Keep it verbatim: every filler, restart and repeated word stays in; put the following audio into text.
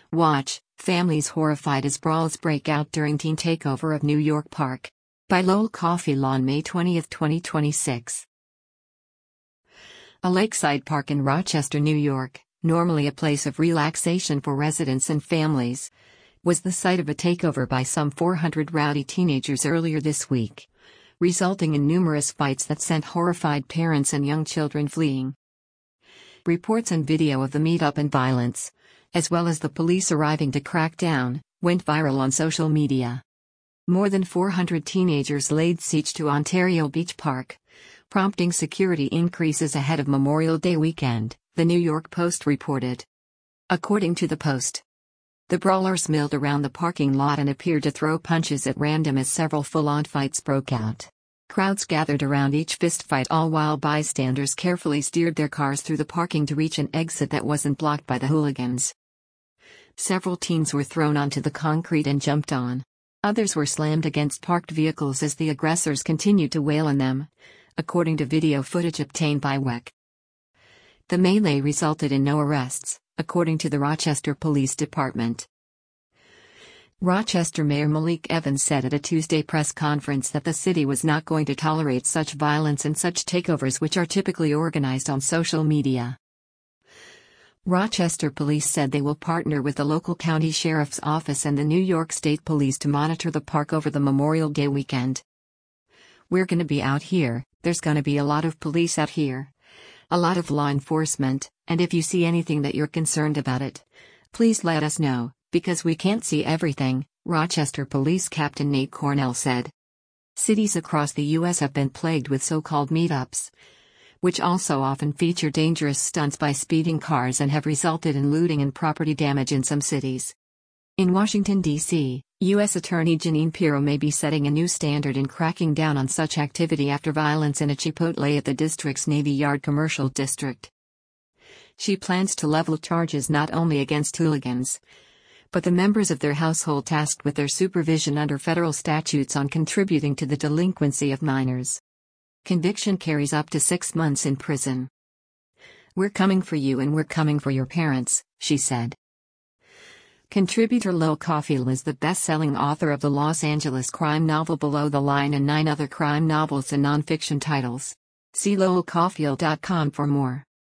Watch, families horrified as brawls break out during teen takeover of New York Park. By Lowell Cauffiel on May twentieth, twenty twenty-six. A lakeside park in Rochester, New York, normally a place of relaxation for residents and families, was the site of a takeover by some four hundred rowdy teenagers earlier this week, resulting in numerous fights that sent horrified parents and young children fleeing. Reports and video of the meetup and violence, as well as the police arriving to crack down, went viral on social media. More than four hundred teenagers laid siege to Ontario Beach Park, prompting security increases ahead of Memorial Day weekend, the New York Post reported. According to the Post, the brawlers milled around the parking lot and appeared to throw punches at random as several full-on fights broke out. Crowds gathered around each fistfight, all while bystanders carefully steered their cars through the parking to reach an exit that wasn't blocked by the hooligans. Several teens were thrown onto the concrete and jumped on. Others were slammed against parked vehicles as the aggressors continued to wail on them, according to video footage obtained by W E C. The melee resulted in no arrests, according to the Rochester Police Department. Rochester Mayor Malik Evans said at a Tuesday press conference that the city was not going to tolerate such violence and such takeovers, which are typically organized on social media. Rochester Police said they will partner with the local county sheriff's office and the New York State Police to monitor the park over the Memorial Day weekend. "We're gonna be out here, there's gonna be a lot of police out here. A lot of law enforcement, and if you see anything that you're concerned about it, please let us know, because we can't see everything," Rochester Police Captain Nate Cornell said. Cities across the U S have been plagued with so-called meetups, which also often feature dangerous stunts by speeding cars and have resulted in looting and property damage in some cities. In Washington, D C, U S Attorney Jeanine Pirro may be setting a new standard in cracking down on such activity after violence in a Chipotle at the district's Navy Yard commercial district. She plans to level charges not only against hooligans, but the members of their household tasked with their supervision under federal statutes on contributing to the delinquency of minors. Conviction carries up to six months in prison. "We're coming for you and we're coming for your parents," she said. Contributor Lowell Cauffiel is the best-selling author of the Los Angeles crime novel Below the Line and nine other crime novels and nonfiction titles. See lowell cauffiel dot com for more.